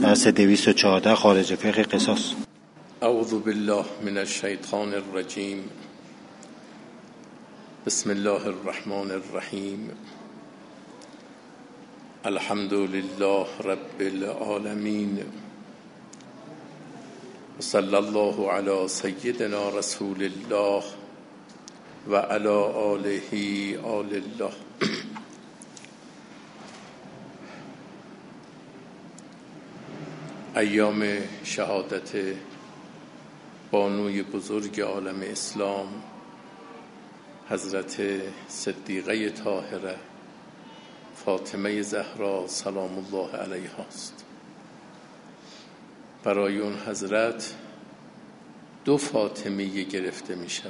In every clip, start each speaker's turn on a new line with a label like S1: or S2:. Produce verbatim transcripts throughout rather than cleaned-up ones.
S1: درس دویست و چهارده خارج فقه قصاص.
S2: اعوذ بالله من الشیطان الرجیم. بسم الله الرحمن الرحیم. الحمد لله رب العالمین و صلی الله علی سیدنا رسول الله و علی آله آل الله. ایام شهادت بانوی بزرگ عالم اسلام حضرت صدیقه طاهره فاطمه زهرا سلام الله علیها است. برای اون حضرت دو فاطمیه گرفته می شود.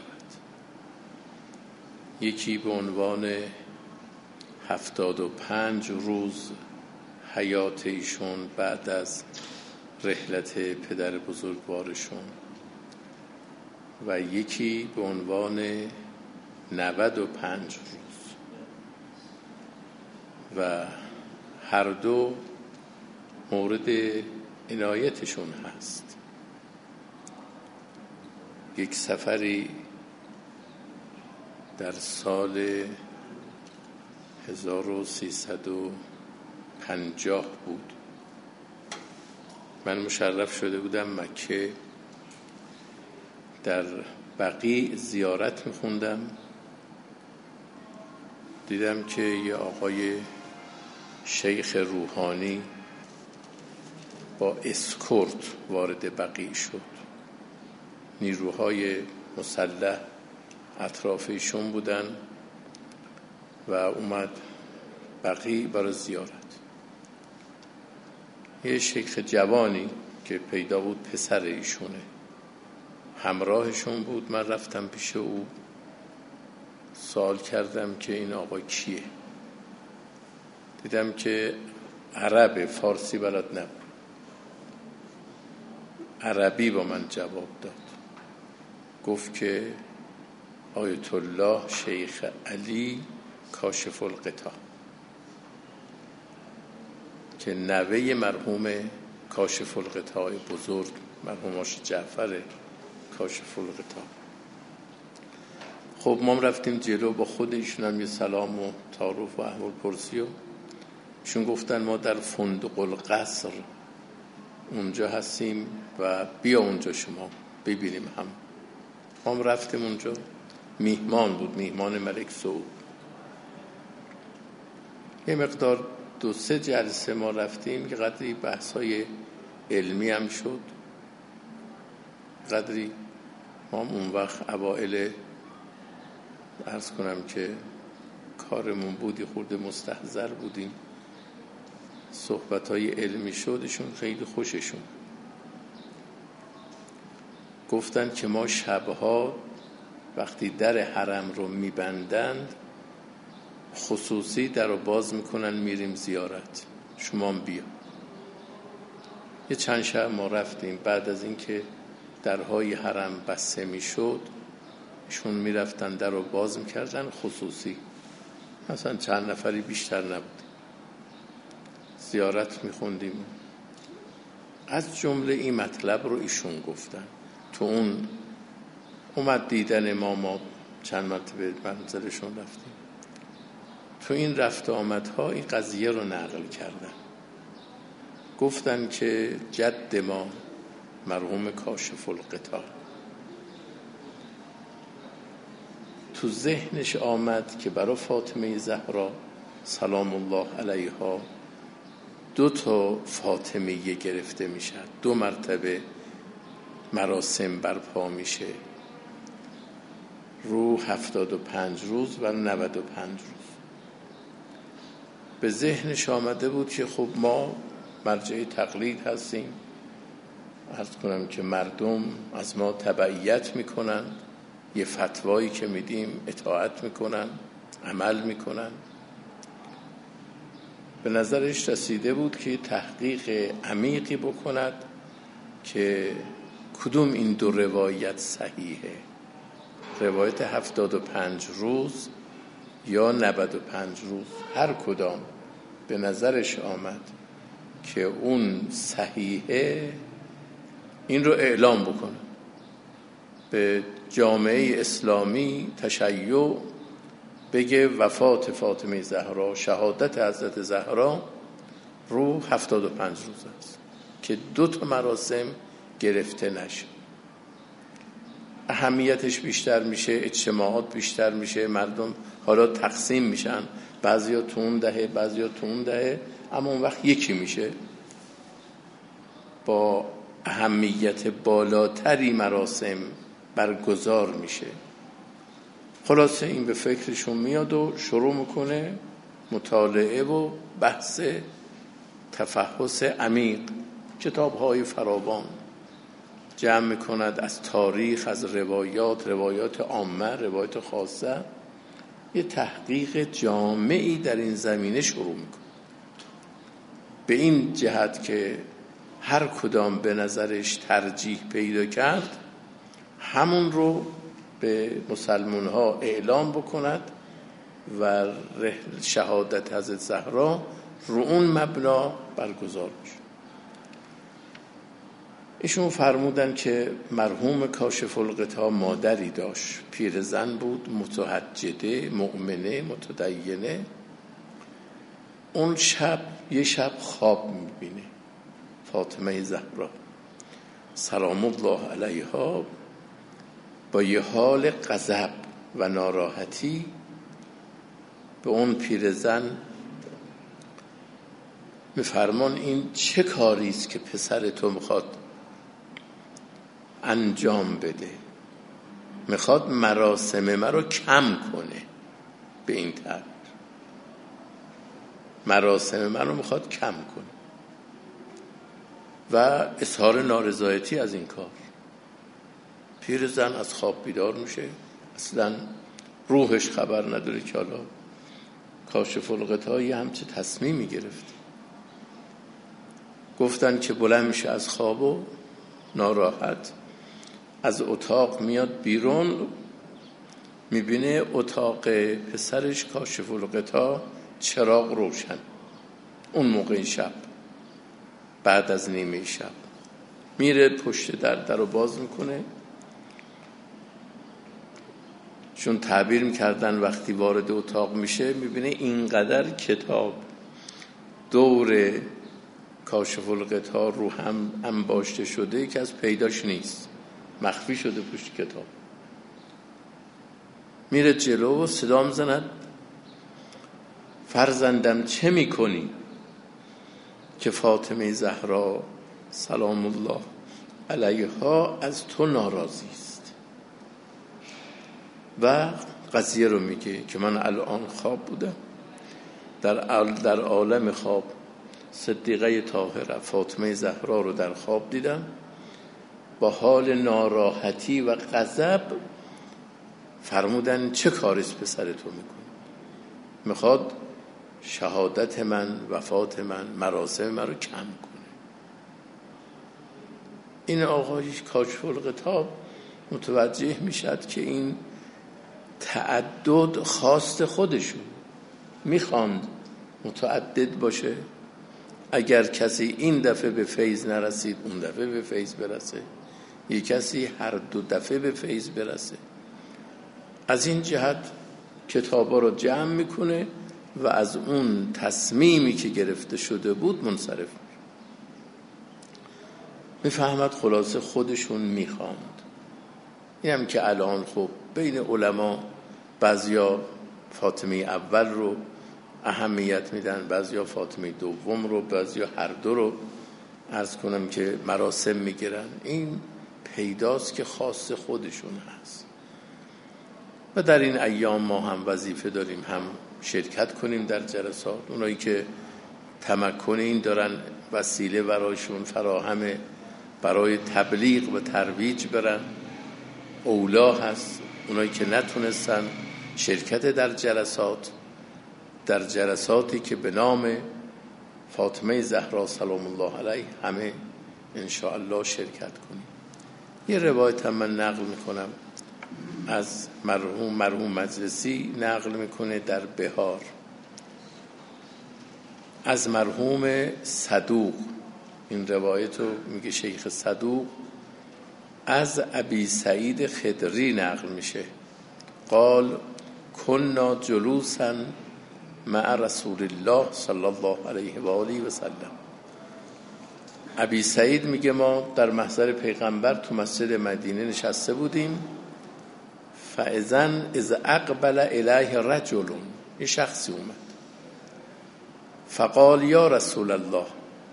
S2: یکی به عنوان هفتاد و پنج روز حیات ایشون بعد از رحلت پدر بزرگوارشون و یکی به عنوان نود و پنج روز و هر دو مورد عنایتشون هست. یک سفری در سال هزار و سیصد و پنجاه بود. من مشرف شده بودم مکه، در بقیع زیارت میخوندم، دیدم که یه آقای شیخ روحانی با اسکورت وارد بقیع شد. نیروهای مسلح اطراف ایشون بودن و اومد بقیع برای زیارت. یه شیخ جوانی که پیدا بود پسر ایشونه همراهشون بود. من رفتم پیش او، سوال کردم که این آقا کیه. دیدم که عرب، فارسی بلد نبود، عربی با من جواب داد. گفت که آیت الله شیخ علی کاشف الغطا، که نوه مرحوم کاشف الغطا بزرگ مرحوم آش جعفر کاشف الغطا. خب ما رفتیم جلو، با خود ایشون هم یه سلام و تعارف و احوال پرسی و ایشون گفتن ما در فندق القصر اونجا هستیم و بیا اونجا شما ببینیم. هم ما هم رفتیم اونجا. میهمان بود، میهمان ملک سعود. یه مقدار دو سه جلسه ما رفتیم، یه قدری بحثای علمی هم شد، قدری ما هم اون وقت اوائل عرض کنم که کارمون بودی خورده مستحضر بودیم. صحبتهای علمی شدشون خیلی خوششون. گفتن که ما شبها وقتی در حرم رو میبندند خصوصی در رو باز میکنن، میریم زیارت، شما هم بیا. یه چند شب ما رفتیم. بعد از اینکه درهای حرم بسته میشد شون میرفتن در رو باز میکردن خصوصی، مثلا چند نفری بیشتر نبود، زیارت میخوندیم. از جمله این مطلب رو ایشون گفتن. تو اون اومد دیدن ما، ما چند مرتبه منزلشون رفتیم. تو این رفت آمدها این قضیه رو نقل کردن. گفتن که جد ما مرحوم کاشف الغطا تو ذهنش آمد که برای فاطمه زهرا سلام الله علیها دو تا فاطمیه گرفته میشه، دو مرتبه مراسم برپا میشه، رو هفتاد و پنج روز و نود و پنج روز. به ذهنش آمده بود که خب ما مرجع تقلید هستیم، عرض کنم که مردم از ما تبعیت میکنن، یه فتوایی که میدیم اطاعت میکنن، عمل میکنن. به نظرش رسیده بود که تحقیق عمیقی بکند که کدوم این دو روایت صحیحه، روایت هفتاد و پنج روز یا نود و پنج روز. هر کدام به نظرش آمد که اون صحیحه این رو اعلام بکنه به جامعه اسلامی، تشیع، بگه وفات فاطمه زهرا، شهادت حضرت زهرا رو هفتاد و پنج روز است که دو تا مراسم گرفته نشه. اهمیتش بیشتر میشه، اجتماعات بیشتر میشه، مردم حالا تقسیم میشن، بعضیا تو اون دهه بعضیا تو اون دهه، اما اون وقت یکی میشه، با اهمیت بالاتری مراسم برگزار میشه. خلاصه این به فکرشون میاد و شروع میکنه مطالعه و بحث تفحص عمیق، کتاب‌های فراوان جمع میکند از تاریخ، از روایات، روایات عامه، روایات خاصه، یه تحقیق جامعی در این زمینه شروع میکنه، به این جهت که هر کدام به نظرش ترجیح پیدا کرد همون رو به مسلمان ها اعلام بکند و شهادت حضرت زهرا رو اون مبنا برگزار میشه. ایشون فرمودن که مرحوم کاشف الغطا مادری داشت، پیرزن بود، متحجده، مؤمنه، متدینه. اون شب یه شب خواب میبینه فاطمه زهرا سلام الله علیها با یه حال غضب و ناراحتی به اون پیرزن میفرمان این چه کاری است که پسر تو میخواد انجام بده؟ میخواد مراسم من رو کم کنه، به این طرز مراسم من رو میخواد کم کنه و اظهار نارضایتی از این کار. پیرزن از خواب بیدار میشه، اصلا روحش خبر نداره که حالا کاشف الغطا یه همچه تصمیمی گرفت. گفتن که بلند میشه از خواب و ناراحت از اتاق میاد بیرون، میبینه اتاق پسرش کاشف الغطا چراغ روشن. اون موقع شب، بعد از نیمه شب، میره پشت در در رو باز میکنه، چون تعبیر میکردن وقتی وارد اتاق میشه میبینه اینقدر کتاب دور کاشف الغطا رو هم انباشته شده که از پیداش نیست، مخفی شده پشت کتاب. میره جلو و صدا میزند فرزندم چه میکنی که فاطمه زهرا سلام الله علیها از تو ناراضی است؟ و قضیه رو میگه که من الان خواب بودم، در در عالم خواب صدیقه طاهره فاطمه زهرا رو در خواب دیدم با حال ناراحتی و غضب. فرمودن چه کاریست پسر تو میکنی؟ میخواد شهادت من، وفات من، مراسم من رو کم کنه. این آقای کاشف الغطا متوجه میشد که این تعدد خواست خودشون، میخواند متعدد باشه، اگر کسی این دفعه به فیض نرسید اون دفعه به فیض برسه، یک کسی هر دو دفعه به فیض برسه. از این جهت کتابا رو جمع میکنه و از اون تصمیمی که گرفته شده بود منصرف میشه. میفهمد خلاصه خودشون میخواند. اینم که الان خب بین علما بعضیا فاطمه اول رو اهمیت میدن، بعضیا فاطمه دوم رو، بعضیا هر دو رو عرض کنم که مراسم میگیرن. این پیداست که خاص خودشون هست و در این ایام ما هم وظیفه داریم هم شرکت کنیم در جلسات. اونایی که تمکن این دارن وسیله برایشون فراهمه برای تبلیغ و ترویج برن، اولا هست. اونایی که نتونستن شرکت در جلسات در جلساتی که به نام فاطمه زهرا سلام الله علیه همه انشاءالله شرکت کنیم. یه روایت هم من نقل میکنم از مرحوم مرحوم مجلسی، نقل میکنه در بهار از مرحوم صدوق، این روایت رو میگه شیخ صدوق، از ابی سعید خدری نقل میشه. قال کنا جلوسا مع رسول الله صلی الله علیه و آله و سلم. ابی سعید میگه ما در محضر پیغمبر تو مسجد مدینه نشسته بودیم. فاذن اذ اقبل الیه رجل، یه شخصی اومد. فقال یا رسول الله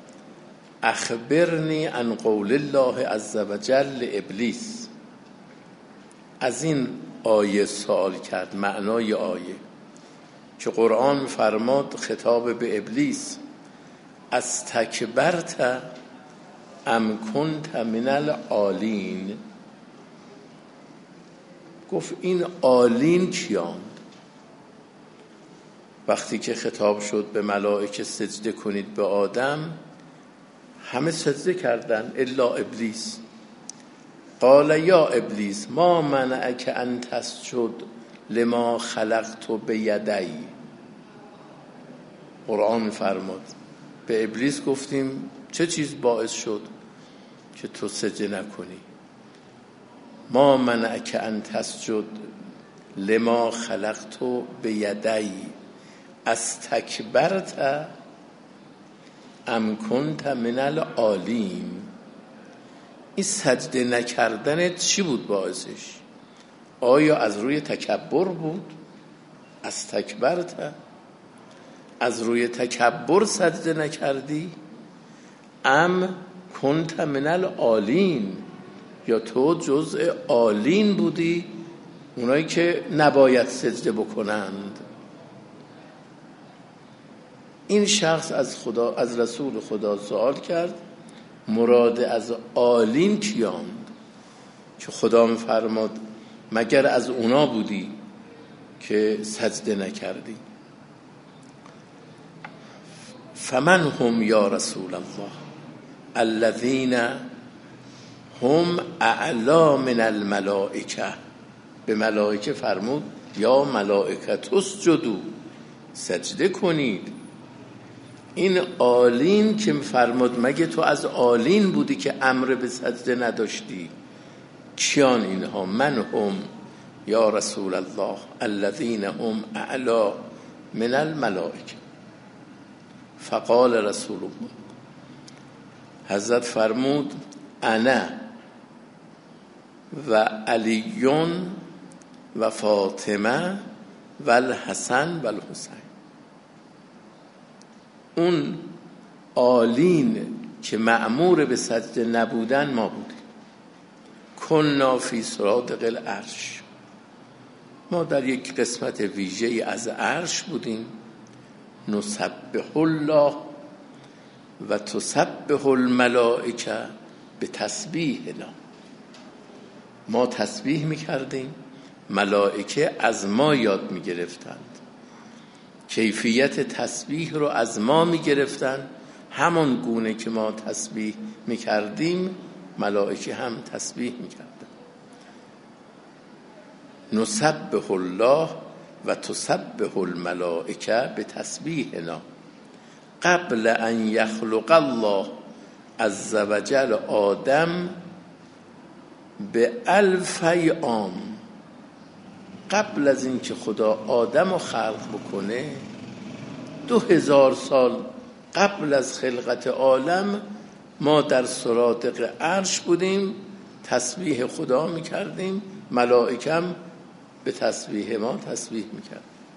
S2: اخبرنی عن قول الله عز وجل ابلیس. از این آیه سوال کرد، معنای آیه که قرآن فرماد خطاب به ابلیس استکبرت ام کنت من العالین. گفت این عالین کیان؟ وقتی که خطاب شد به ملائکه سجده کنید به آدم، همه سجده کردن الا ابلیس. قال یا ابلیس ما منعک ان تسجد لما خلقت بیدی. قرآن فرمود به ابلیس گفتیم چه چیز باعث شد که تو سجده نکنی؟ ما منعک ان تسجد لما خلقت بیدی استکبرت ام کنت من العالین. این سجده نکردن چی بود باعثش؟ آیا از روی تکبر بود؟ استکبرت، از روی تکبر سجده نکردی؟ ام کنت من العالین، یا تو جزء عالین بودی، اونایی که نباید سجده بکنند؟ این شخص از خدا، از رسول خدا سوال کرد مراد از عالین کیاند؟ که خدا می‌فرماد مگر از اونا بودی که سجده نکردی؟ فمن هم یا رسول الله الذین هم اعلا من الملائکه. به ملائکه فرمود یا ملائکه اسجدوا، سجده کنید. این عالین که فرمود مگه تو از عالین بودی که امر به سجده نداشتی؟ کیان اینها؟ من هم یا رسول الله الذین هم اعلا من الملائکه. فقال رسول الله، حضرت فرمود انا و علیون و فاطمه و الحسن و الحسین. اون عالین که مأمور به سجده نبودن ما بودیم. کنا فی سرادق العرش، ما در یک قسمت ویژه از عرش بودیم. نسبح الله و تسبح الملائکه به تسبیحنا، ما تسبیح میکردیم، ملائکه از ما یاد میگرفتند، کیفیت تسبیح رو از ما میگرفتند. همون گونه که ما تسبیح میکردیم ملائکه هم تسبیح میکردن. نسبح الله و تسبح الملائکه به تسبیحنا قبل ان یخلق الله عز وجل آدم به الفی عام. قبل از این که خدا آدم رو خلق بکنه، دو هزار سال قبل از خلقت عالم، ما در سرادق عرش بودیم، تسبیح خدا میکردیم، ملائکه هم به تسبیح ما تسبیح میکرد.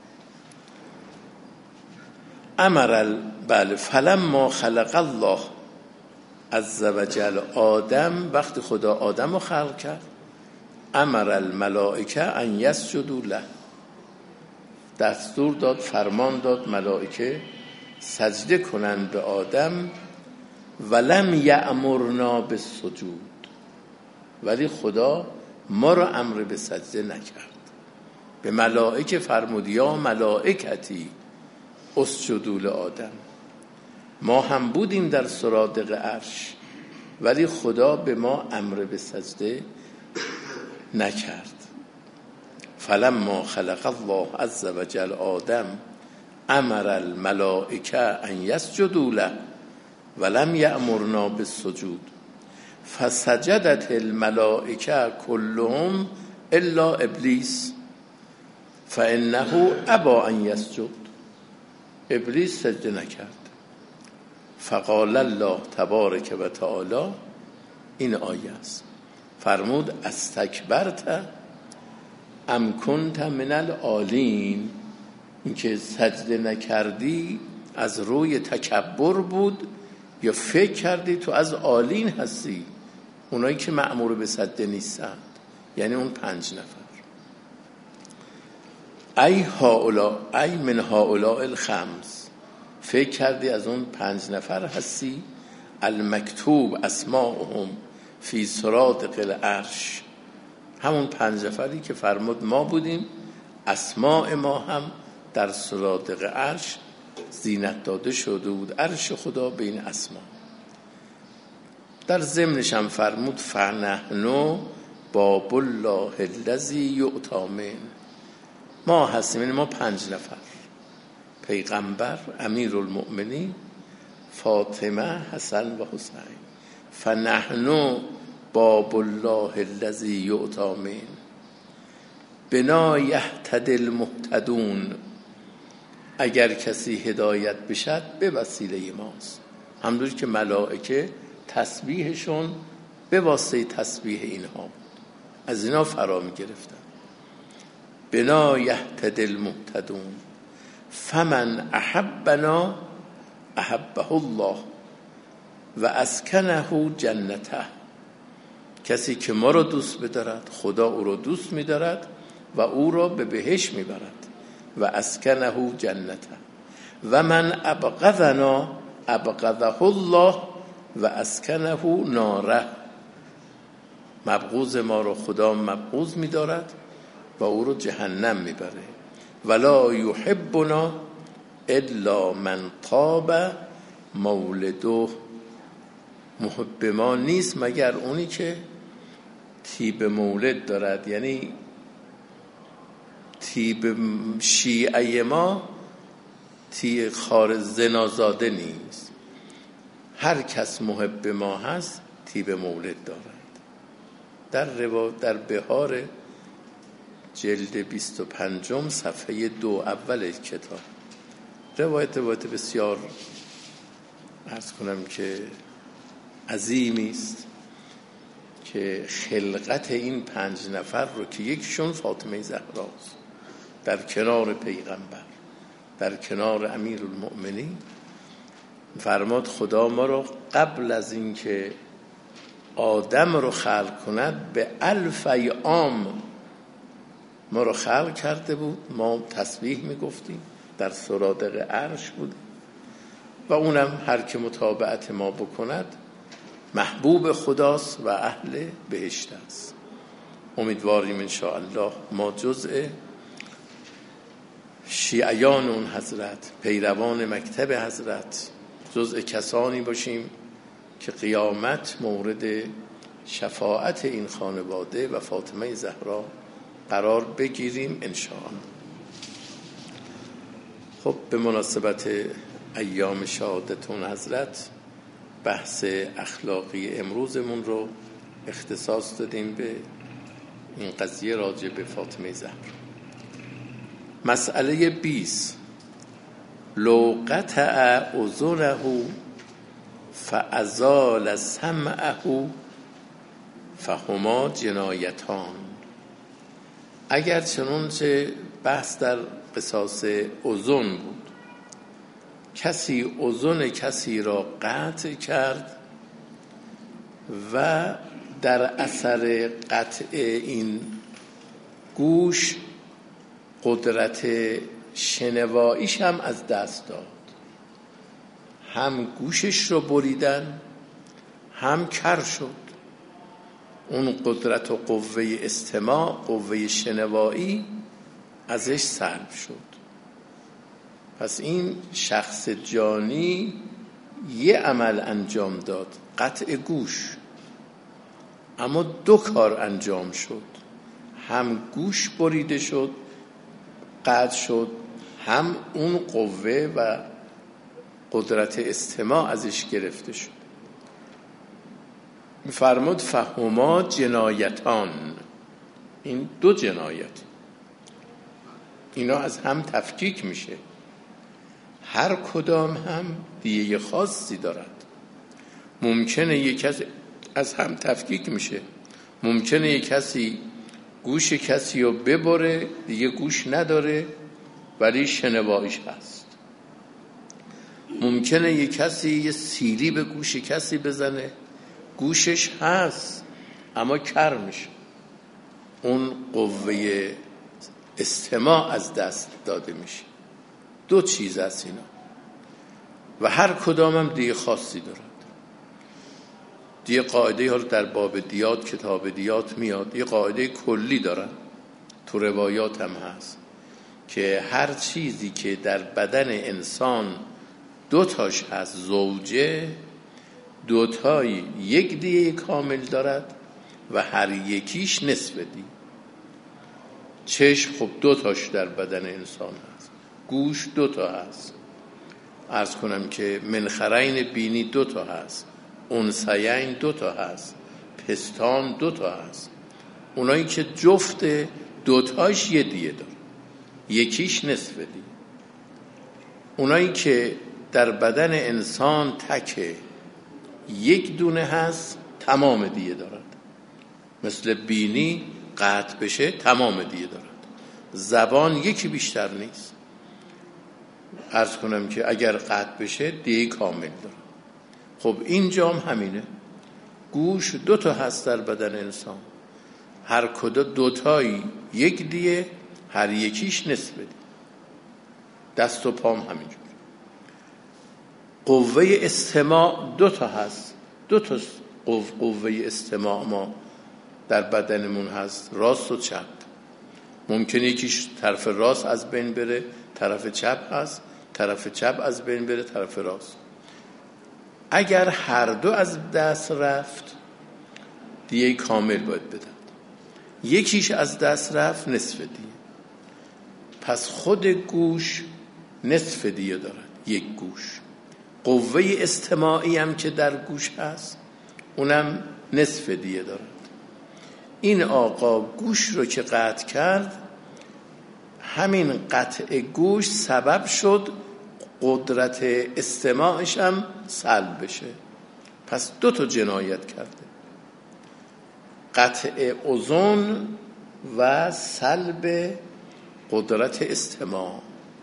S2: امر بله فلما خلق الله عز وجل آدم، وقتی خدا آدم رو خلق کرد، امر الملائکه ان یسجدوا له، دستور داد، فرمان داد ملائکه سجده کنند به آدم. ولم یأمرنا بالسجود، ولی خدا ما را امر به سجده نکرد. به ملائکه فرمود یا ملائکتی اسجدوا لآدم. ما هم بودیم در سرادق عرش، ولی خدا به ما امر به سجده نکرد. فلما خلق الله عز وجل آدم امر الملائکه ان یسجدوا له ولم یأمرنا بالسجود فسجدت الملائکه كلهم الا ابلیس فانه ابى ان یسجد. ابلیس سجده نکرد. فقال الله تبارک و تعالی، این آیه است، فرمود استکبرت ام کنت من العالین، این که سجده نکردی از روی تکبر بود یا فکر کردی تو از عالین هستی، اونایی که مأمور به سجده نیستند، یعنی اون پنج نفر. ای هؤلاء ای من هؤلاء الخمس، فکر کردی از اون پنج نفر هستی المکتوب اسماءهم فی سرادق العرش، همون پنج نفری که فرمود ما بودیم اسماء ما هم در سرادق عرش زینت داده شده بود، عرش خدا به این اسما. در ضمنش هم فرمود فنحن باب الله الذی یؤتی من، ما هستیم، یعنی ما پنج نفر، پیغمبر، امیرالمؤمنین، فاطمه، حسن و حسین. فنحن باب الله الذی یؤتی من بنا یهتدی المهتدون، اگر کسی هدایت بشد به وسیله ماست. همونطور که ملائکه تسبیحشون به واسطه تسبیح اینها بود، از اینا فرا می گرفتن. بنا یهتدی المهتدون فمن احبنا احبه الله و اسکنه جنته، کسی که ما رو دوست بدارد خدا او رو دوست می‌دارد و او را به بهشت می‌برد. و اسکنه جنته و من ابغضنا ابغضه الله و اسکنه ناره، مبغوض ما رو خدا مبغوض می‌دارد و او رو جهنم می‌بره. ولا یحبنا الا من طاب مولده، محب ما نیست مگر اونی که طیب مولد دارد، یعنی طیب شیعه ما طیب خارج زنازاده نیست، هر کس محب ما هست طیب مولد دارد. در روا در بهار جلد بیست و پنجم صفحه دو اول کتاب روایت روایت بسیار عرض کنم که عظیمی است که خلقت این پنج نفر رو که یکشون فاطمه زهراست در کنار پیغمبر، در کنار امیرالمؤمنین، فرماد خدا ما رو قبل از این که آدم رو خلق کند به الف ایام ما رو خلق کرده بود، ما تسبیح میگفتیم، در سرادق عرش بود و اونم هر که متابعت ما بکند محبوب خداست و اهل بهشت است. امیدواریم انشاءالله ما جزء شیعیان اون حضرت، پیروان مکتب حضرت، جزء کسانی باشیم که قیامت مورد شفاعت این خانواده و فاطمه زهرا قرار بگیریم انشاءالله. خب به مناسبت ایام شهادتون حضرت بحث اخلاقی امروزمون رو اختصاص دادیم به این قضیه راجع به فاطمه زهرا. مسئله بیست، لو قطع اذنه فازال سمعه فهما جنایتان. اگر چنانچه بحث در قصاص اذن بود، کسی اذن کسی را قطع کرد و در اثر قطع این گوش قدرت شنواییش هم از دست داد، هم گوشش رو بریدن هم کر شد، اون قدرت و قوه استماع، قوه شنوایی ازش سلب شد. پس این شخص جانی یه عمل انجام داد، قطع گوش، اما دو کار انجام شد، هم گوش بریده شد قطع شد، هم اون قوه و قدرت استماع ازش گرفته شد. می‌فرمود فهما جنایتان، این دو جنایت، اینا از هم تفکیک میشه، هر کدام هم دیگه خاصی دارد. ممکنه یک کس از هم تفکیک میشه، ممکنه یک کسی گوش کسی رو ببره دیگه گوش نداره ولی شنواییش هست. ممکنه یک کسی یه سیلی به گوش کسی بزنه گوشش هست اما کر میشه، اون قوه استماع از دست داده میشه. دو چیز هست اینا و هر کدام هم دیگه خاصی دارد. دیگه قاعده ها رو در باب دیات، کتاب دیات میاد، یه قاعده کلی دارن، تو روایات هم هست که هر چیزی که در بدن انسان دو تاش هست زوجه، دو تای یک دیگه کامل دارد و هر یکیش نصف دی. چشم خب دو تاش در بدن انسان هست، گوش دو تا هست، عرض کنم که منخرین بینی دو تا هست، انثیین دو تا هست، پستان دو تا هست. اونایی که جفت دو تاش یه دیه داره، یکیش نصف دی. اونایی که در بدن انسان تکه یک دونه هست تمام دیه دارد، مثل بینی قطع بشه تمام دیه دارد. زبان یکی بیشتر نیست، عرض کنم که اگر قطع بشه دیه کامل دارد. خب اینجا هم همینه، گوش دو تا هست در بدن انسان، هر کدا دو تایی یک دیه، هر یکیش نصف دی. دست و پام همینجور. قوه استماع دو تا هست، دو تا قوه استماع ما در بدنمون هست، راست و چپ. ممکنه یکیش طرف راست از بین بره، طرف چپ هست، طرف چپ از بین بره، طرف راست. اگر هر دو از دست رفت دیگه کامل باید بدن، یکیش از دست رفت نصف دیه. پس خود گوش نصف دیه دارد، یک گوش. قوه استماعی هم که در گوش هست اونم نصف دیه دارد. این آقا گوش رو که قطع کرد، همین قطع گوش سبب شد قدرت استماعش هم سلب بشه. پس دو تا جنایت کرده، قطع اذن و سلب قدرت استماع.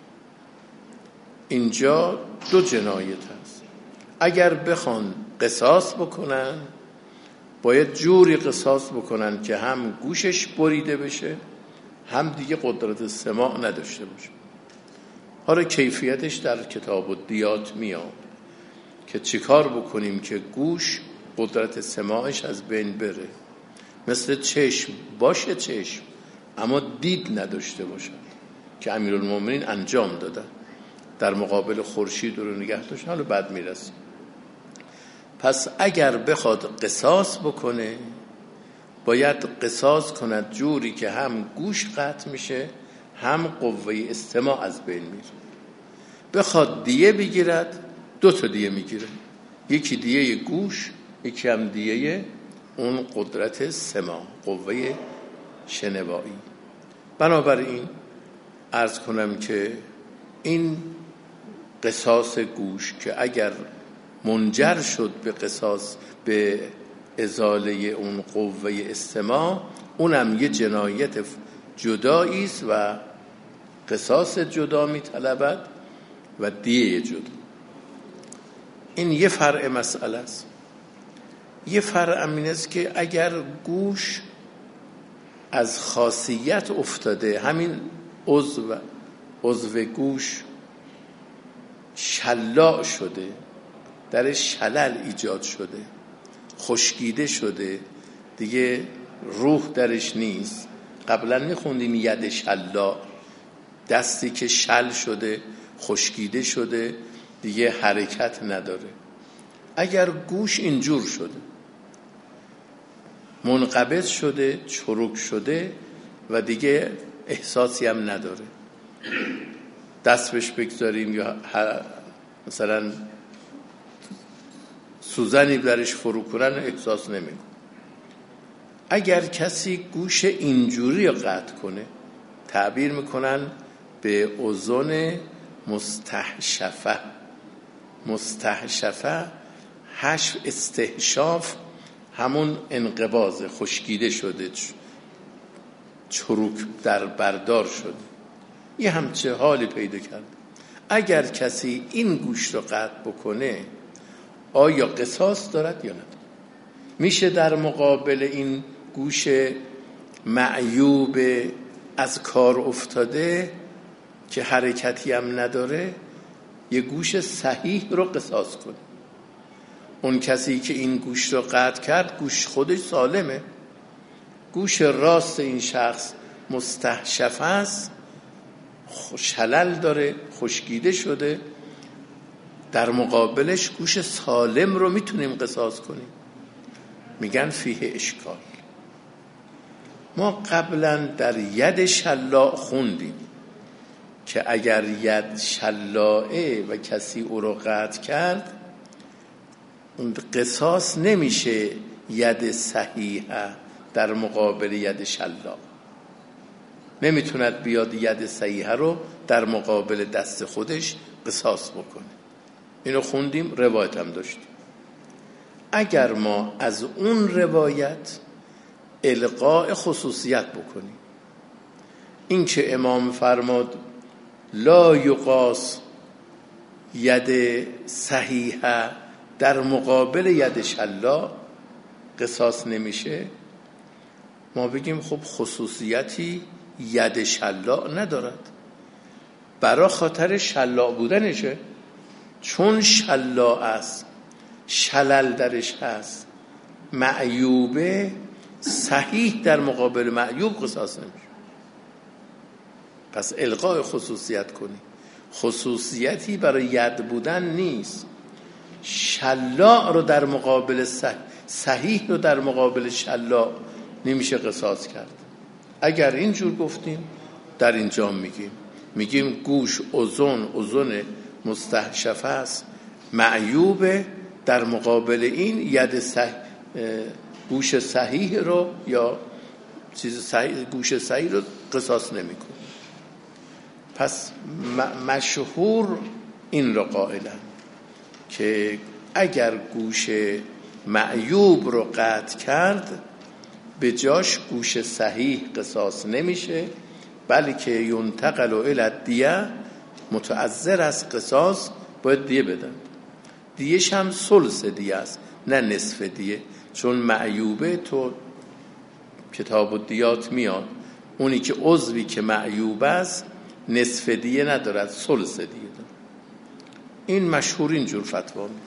S2: اینجا دو جنایت هست. اگر بخوان قصاص بکنن باید جوری قصاص بکنن که هم گوشش بریده بشه هم دیگه قدرت سماع نداشته باشه. حالا کیفیتش در کتاب الدیات میاد که چیکار بکنیم که گوش قدرت سماعش از بین بره. مثل چشم باشه چشم اما دید نداشته باشه که امیرالمومنین انجام دادن، در مقابل خورشید رو نگه داشتن. حالا بعد میرسیم. پس اگر بخواد قصاص بکنه باید قصاص کند جوری که هم گوش قطع میشه هم قوه استماع از بین میره. بخواد دیه بگیرد دو تا دیه میگیره، یکی دیه گوش، یکی هم دیه اون قدرت سماع، قوه شنوایی. بنابراین عرض کنم که این قصاص گوش که اگر منجر شد به قصاص، به ازاله اون قوه استماع، اونم یه جنایت جدایی است و قصاص جدا میطلبد و دیه جدا. این یه فرع مسئله است. یه فرع این است که اگر گوش از خاصیت افتاده، همین عضو عضو گوش شلاء شده، درش شلل ایجاد شده، خشکیده شده، دیگه روح درش نیست. قبلا میخوندیم ید شلاء، دستی که شل شده، خشکیده شده، دیگه حرکت نداره. اگر گوش اینجور شده، منقبض شده، چروک شده و دیگه احساسی هم نداره، دست بهش بگذاریم یا مثلا سوزنی درش فرو کنن احساس نمی‌کنه. اگر کسی گوش اینجوری قطع کنه، تعبیر میکنن به اذن مستحشفه. مستحشفه حشو استحشاف همون انقباض، خشکیده شده، چروک در بردار شده، یه همچه حالی پیدا کرده. اگر کسی این گوش رو قطع بکنه آیا قصاص دارد یا نه؟ میشه در مقابل این گوش معیوب از کار افتاده که حرکتی هم نداره یه گوش صحیح رو قصاص کنه؟ اون کسی که این گوش رو قطع کرد گوش خودش سالمه، گوش راست این شخص مستحشف است، شلل داره، خشکیده شده، در مقابلش گوش سالم رو میتونیم قصاص کنیم. میگن فیه اشکال. ما قبلا در ید شلاع خوندیم که اگر ید شلاعه و کسی او رو قطع کرد اون قصاص نمیشه ید صحیحه در مقابل ید شلاع، نمیتوند بیاد ید صحیحه رو در مقابل دست خودش قصاص بکنه. اینو خوندیم، روایت هم داشتیم. اگر ما از اون روایت القاء خصوصیت بکنیم، این که امام فرماد لا یقاس ید صحیحه در مقابل ید شلاع قصاص نمیشه، ما بگیم خب خصوصیتی ید شلاع ندارد، برای خاطر شلاع بودنشه، چون شلاع است، شلل درش هست، معیوبه، صحیح در مقابل معیوب قصاص نمیشه. پس القاء خصوصیت کنی. خصوصیتی برای ید بودن نیست. شلاع رو در مقابل صحیح, صحیح رو در مقابل شلاع نمیشه قصاص کرد. اگر اینجور گفتیم در اینجا میگیم میگیم گوش اذن اذن مستحشفه است، معیوبه، در مقابل این ید صحیح گوش صحیح رو یا چیز صحیح گوش صحیح رو قصاص نمیکنه. پس مشهور این رو قائلن که اگر گوش معیوب رو قطع کرد به جاش گوش صحیح قصاص نمیشه، بلکه ینتقل الی الدیه، متعذر از قصاص باید دیه بدن. دیهش هم ثلث دیه است نه نصف دیه، چون معیوبه تو کتاب الدیات میاد اونی که عضوی که معیوب است نصف دیه ندارد، ثلث دیه دارد. این مشهور اینجور فتوا میدن.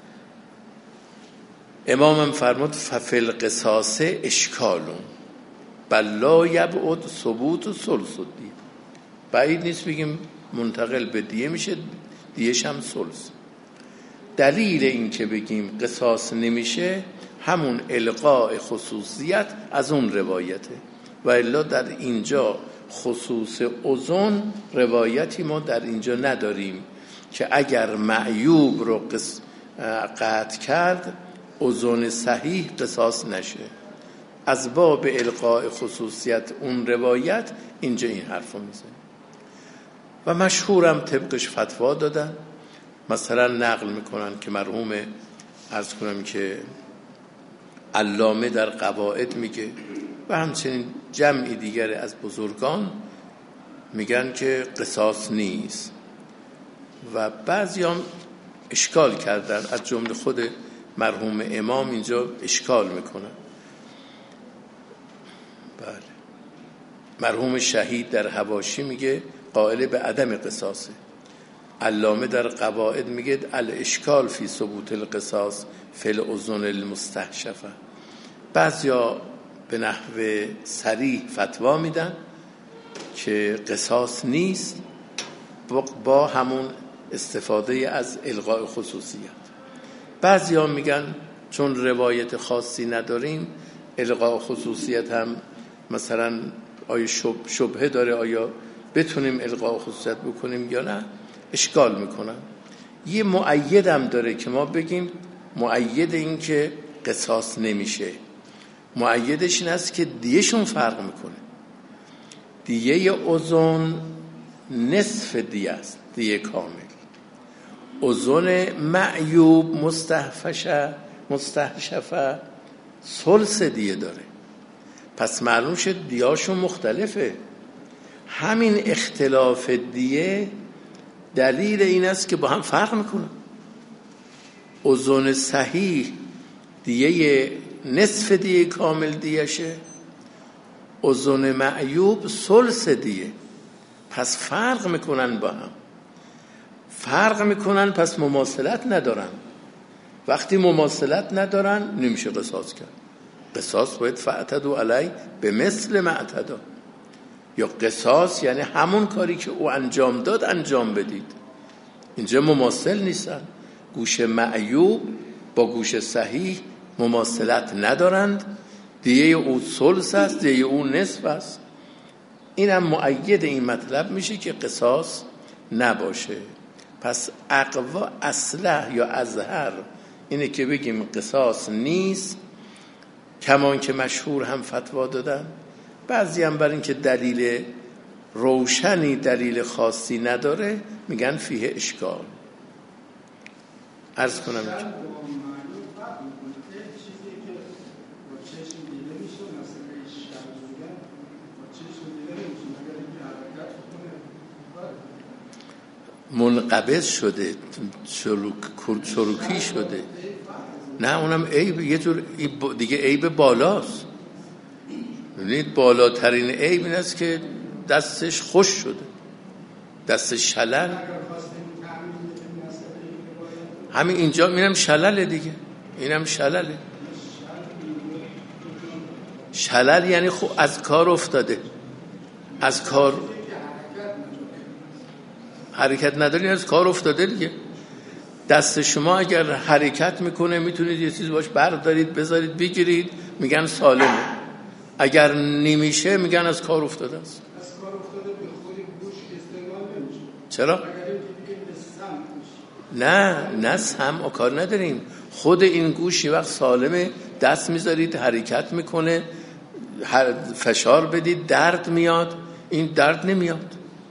S2: امامم فرمود ففی القصاص اشکالون بل لا یبعد ثبوت ثلث الدیه. بعید نیست بگیم منتقل به دیه میشه، دیهش هم ثلث. دلیل این که بگیم قصاص نمیشه همون القاء خصوصیت از اون روایته، و الا در اینجا خصوص اذن روایتی ما در اینجا نداریم که اگر معیوب رو قطع کرد اذن صحیح قصاص نشه. از باب القاء خصوصیت اون روایت اینجا این حرفو میزنه و مشهورم طبقش فتوا دادن. مثلا نقل میکنن که مرحوم عرض کنم که علامه در قواعد میگه و همچنین جمعی دیگر از بزرگان میگن که قصاص نیست و بعضی هم اشکال کردن، از جمله خود مرحوم امام اینجا اشکال میکنن. بله، مرحوم شهید در حواشی میگه قائل به عدم قصاصه، علامه در قواعد میگه الاشکال فی ثبوت القصاص فی الاذن المستحشفه. بعضیا به نحو صریح فتوا میدن که قصاص نیست با همون استفاده از القاء خصوصیت. بعضیا میگن چون روایت خاصی نداریم القاء خصوصیت هم مثلا آیا شبهه داره، آیا بتونیم القاء خصوصیت بکنیم یا نه اشکال میکنن. یه مؤید هم داره که ما بگیم مؤید این که قصاص نمیشه، مؤیدش این است که دیهشون فرق میکنه. دیه اذن نصف دیه است، دیه کامل. اذن معیوب مستحفشه مستحشفه ثلث دیه داره. پس معلوم شد دیهاشون مختلفه. همین اختلاف دیه دلیل این است که با هم فرق میکنن. اذن صحیح دیه نصف دیه کامل دیشه، اذن معیوب ثلث دیه. پس فرق میکنن با هم، فرق میکنن پس مماثلت ندارن. وقتی مماثلت ندارن نمیشه قصاص کرد. قصاص باید فاعتدوا علی به مثل ما اعتدا، یا قصاص یعنی همون کاری که او انجام داد انجام بدید. اینجا مماثل نیستن. گوش معیوب با گوش صحیح مماثلت ندارند. دیه او ثلث است، دیه او نصف است. اینم مؤید این مطلب میشه که قصاص نباشه. پس اقوا اصلح یا اظهر اینه که بگیم قصاص نیست، کمان که مشهور هم فتوا دادن. بعضی هم بر این که دلیل روشنی دلیل خاصی نداره میگن فیه اشکال. عرض کنم که منقبض شده، چروک چروکی شده. نه اونم عیب، یه جور دیگه عیب بالاست. ببینید بالاترین عیب این است که دستش خوش شده، دستش شلل. همین اینجا میرم شلله دیگه، اینم شلله. شلل یعنی خب از کار افتاده، از کار حرکت نداری، از کار افتاده دیگه. دست شما اگر حرکت میکنه میتونید یه چیز باش بردارید بذارید بگیرید، میگن سالمه. اگر نمیشه میگن از کار افتاده است.
S3: از کار افتاده به خودی گوش استعمال نمیشه.
S2: چرا؟ نه نه سم و کار نداریم. خود این گوش یه وقت سالمه، دست میذارید حرکت میکنه، فشار بدید درد میاد. این درد نمیاد.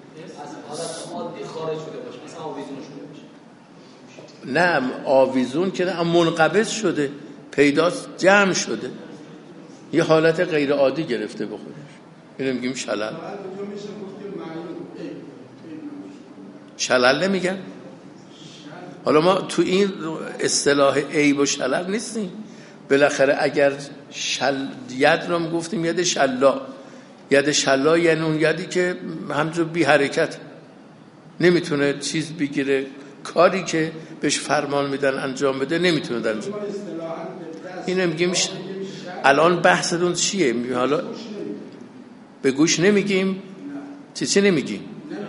S2: نه آویزون که نه، منقبض شده، پیداست جمع شده، یه حالت غیر عادی گرفته به خودش. اینو میگیم شلل. شلل نمیگن. حالا ما تو این اصطلاح عیب و شلل نیستیم. بالاخره اگر شل ید رو هم گفتیم ید شلا، ید شلا یعنی اون یدی که همجور بی حرکت نمیتونه چیز بگیره، کاری که بهش فرمان میدن انجام بده نمیتونه انجام بده. اینو میگیم. الان بحثتون چیه؟ میگیم حالا به گوش نمیگیم، چی چی نمیگیم؟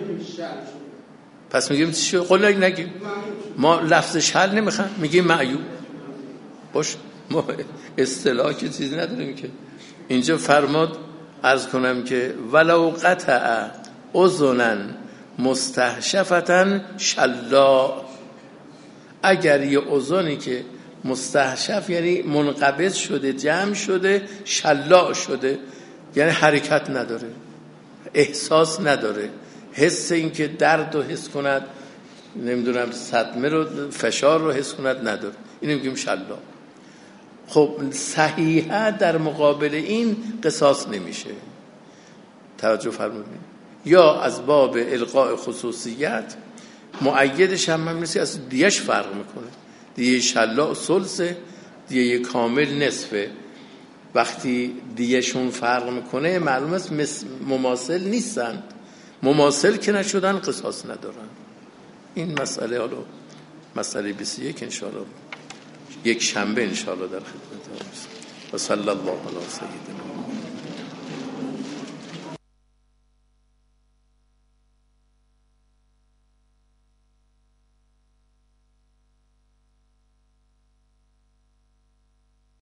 S2: پس میگیم چی؟ قول نگیم. ما لفظ شل نمیخوام، میگیم معیوب. باش ما اصطلاح که چیزی نداریم که. اینجا فرماد عرض کنم که ولو قطع اذنا مستحشفتا شلا، اگر یه اذنی که مستحشف یعنی منقبض شده جمع شده، شلا شده یعنی حرکت نداره، احساس نداره، حس این که درد رو حس کند، نمیدونم صدمه رو فشار رو حس کند نداره، اینو میگیم شلا. خب صحیحه در مقابل این قصاص نمیشه. توجه فرمودید. یا از باب القاء خصوصیت مؤیدش هم مثل از دیش فرق میکنه. دیه شلا ثلثه، دیه کامل نصفه. وقتی دیهشون فرق میکنه معلوم است مماثل نیستن. مماثل که نشدن قصاص ندارن. این مسئله حالا مسئله بیست و یک انشاءالله یک شنبه انشاءالله در خدمت هستم. و صلی الله علی سیدنا